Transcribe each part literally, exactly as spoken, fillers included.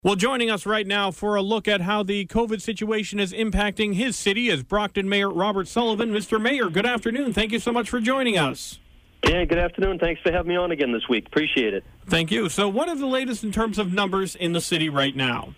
Well, joining us right now for a look at how the COVID situation is impacting his city is Brockton Mayor Robert Sullivan. Mister Mayor, good afternoon. Thank you so much for joining us. Yeah, good afternoon. Thanks for having me on again this week. Appreciate it. Thank you. So what are the latest in terms of numbers in the city right now?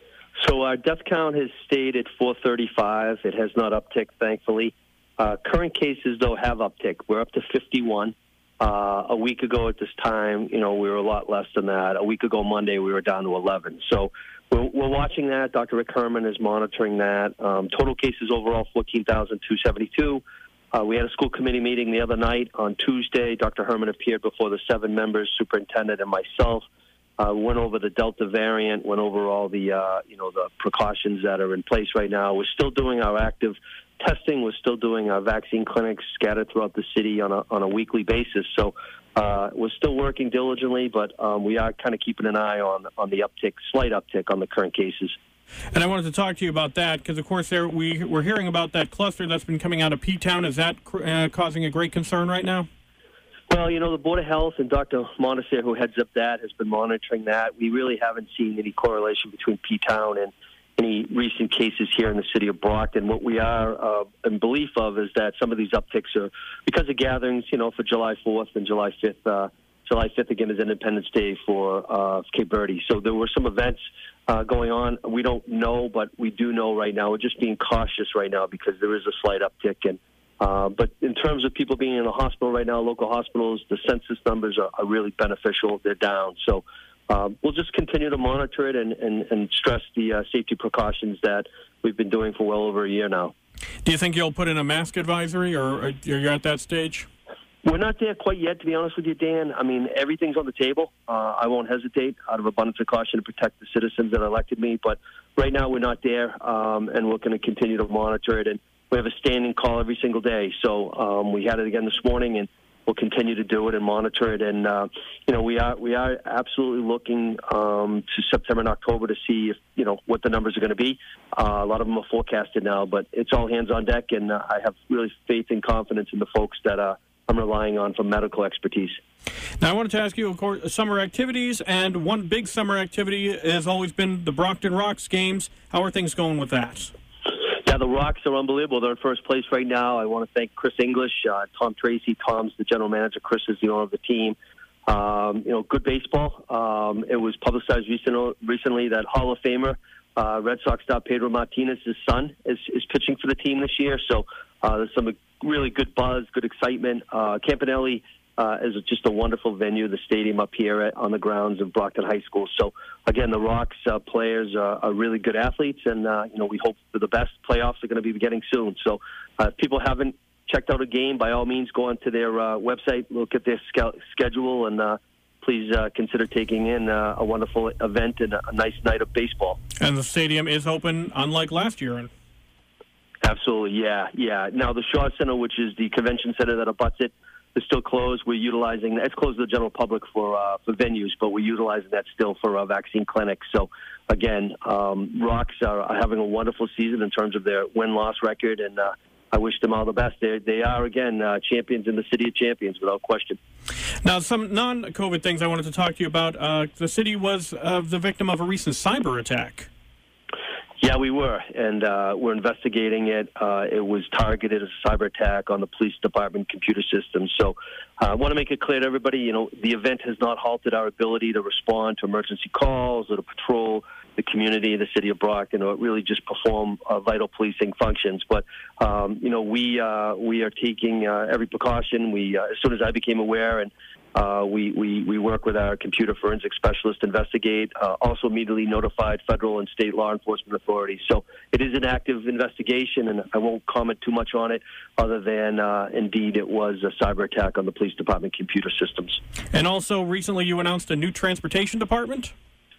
So our death count has stayed at four thirty-five. It has not upticked, thankfully. Uh, current cases, though, have upticked. We're up to fifty-one. Uh, a week ago at this time, you know, we were a lot less than that. A week ago Monday, we were down to eleven. So we're, we're watching that. Doctor Rick Herman is monitoring that. Um, total cases overall, fourteen thousand two hundred seventy-two. Uh, we had a school committee meeting the other night on Tuesday. Doctor Herman appeared before the seven members, superintendent and myself. Uh, went over the Delta variant, went over all the, uh, you know, the precautions that are in place right now. We're still doing our active testing. We're still doing our vaccine clinics scattered throughout the city on a on a weekly basis. So uh, we're still working diligently, but um, we are kind of keeping an eye on on the uptick, slight uptick on the current cases. And I wanted to talk to you about that because, of course, there we we're hearing about that cluster that's been coming out of P-Town. Is that uh, causing a great concern right now? Well, you know, the Board of Health and Doctor Montesir, who heads up that, has been monitoring that. We really haven't seen any correlation between P-Town and any recent cases here in the city of Brockton. What we are uh, in belief of is that some of these upticks are because of gatherings, you know, for July fourth and July fifth. Uh, July fifth, again, is Independence Day for uh, Cape Verde. So there were some events uh, going on. We don't know, but we do know right now. We're just being cautious right now because there is a slight uptick. And uh, but in terms of people being in the hospital right now, local hospitals, the census numbers are, are really beneficial. They're down. So Uh, we'll just continue to monitor it and, and, and stress the uh, safety precautions that we've been doing for well over a year now. Do you think you'll put in a mask advisory, or are you at that stage? We're not there quite yet, to be honest with you, Dan. I mean, everything's on the table. Uh, I won't hesitate out of abundance of caution to protect the citizens that elected me. But right now we're not there, um, and we're going to continue to monitor it. And we have a standing call every single day. So um, we had it again this morning, and we'll continue to do it and monitor it, and uh, you know we are we are absolutely looking um, to September and October to see if you know what the numbers are going to be. Uh, a lot of them are forecasted now, but it's all hands on deck, and uh, I have really faith and confidence in the folks that uh, I'm relying on for medical expertise. Now, I wanted to ask you, of course, summer activities, and one big summer activity has always been the Brockton Rocks games. How are things going with that? Yeah, the Rocks are unbelievable. They're in first place right now. I want to thank Chris English, uh, Tom Tracy. Tom's the general manager. Chris is the owner of the team. Um, you know, good baseball. Um, it was publicized recent, recently that Hall of Famer, uh, Red Sox star Pedro Martinez's son, is, is pitching for the team this year. So uh, there's some really good buzz, good excitement. Uh, Campanelli uh, is just a wonderful venue, the stadium up here at, on the grounds of Brockton High School. So, again, the Rocks uh, players are, are really good athletes, and, uh, you know, we hope for the best. Playoffs are going to be beginning soon. So uh, if people haven't checked out a game, by all means, go onto their uh, website, look at their ske- schedule, and uh, please uh, consider taking in uh, a wonderful event and a, a nice night of baseball. And the stadium is open, unlike last year. Absolutely, yeah, yeah. Now, the Shaw Center, which is the convention center that abuts it, is still closed. We're utilizing it's closed to the general public for uh, for venues, but we're utilizing that still for uh, vaccine clinics. So, again, um, Rocks are, are having a wonderful season in terms of their win-loss record, and uh, I wish them all the best. They they are again uh, champions in the city of champions, without question. Now, some non-COVID things I wanted to talk to you about. Uh, the city was uh, the victim of a recent cyber attack. Yeah, we were, and uh, we're investigating it. Uh, it was targeted as a cyber attack on the police department computer system. So uh, I want to make it clear to everybody, you know, the event has not halted our ability to respond to emergency calls or to patrol the community, the city of Brockton, or really just perform uh, vital policing functions. But, um, you know, we uh, we are taking uh, every precaution. We, uh, as soon as I became aware, and Uh, we, we, we work with our computer forensic specialist, investigate, uh, also immediately notified federal and state law enforcement authorities. So it is an active investigation, and I won't comment too much on it other than, uh, indeed, it was a cyber attack on the police department computer systems. And also, recently you announced a new transportation department?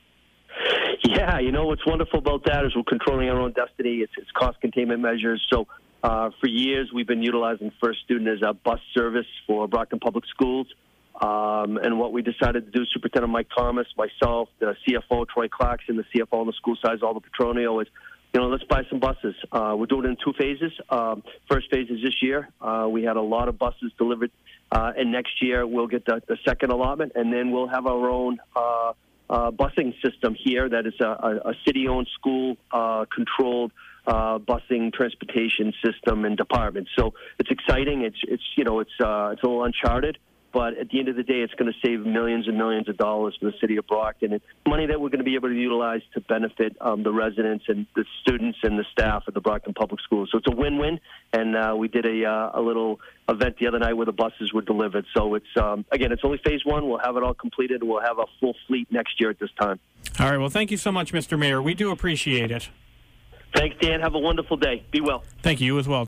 Yeah, you know, what's wonderful about that is we're controlling our own destiny. It's, it's cost containment measures. So uh, for years, we've been utilizing First Student as a bus service for Brockton Public Schools. Um, and what we decided to do, Superintendent Mike Thomas, myself, the C F O, Troy Clarkson, the C F O on the school side, all the Petronio, is, you know, let's buy some buses. Uh, we're doing it in two phases. Um, first phase is this year. Uh, we had a lot of buses delivered, uh, and next year we'll get the, the second allotment, and then we'll have our own uh, uh, busing system here that is a, a, a city-owned, school-controlled uh, busing transportation system and department. So it's exciting. It's it's you know it's uh, it's a little uncharted. But at the end of the day, it's going to save millions and millions of dollars for the city of Brockton. It's money that we're going to be able to utilize to benefit um, the residents and the students and the staff at the Brockton Public Schools. So it's a win-win. And uh, we did a, uh, a little event the other night where the buses were delivered. So it's um, again, it's only phase one. We'll have it all completed, and we'll have a full fleet next year at this time. All right. Well, thank you so much, Mister Mayor. We do appreciate it. Thanks, Dan. Have a wonderful day. Be well. Thank you as well.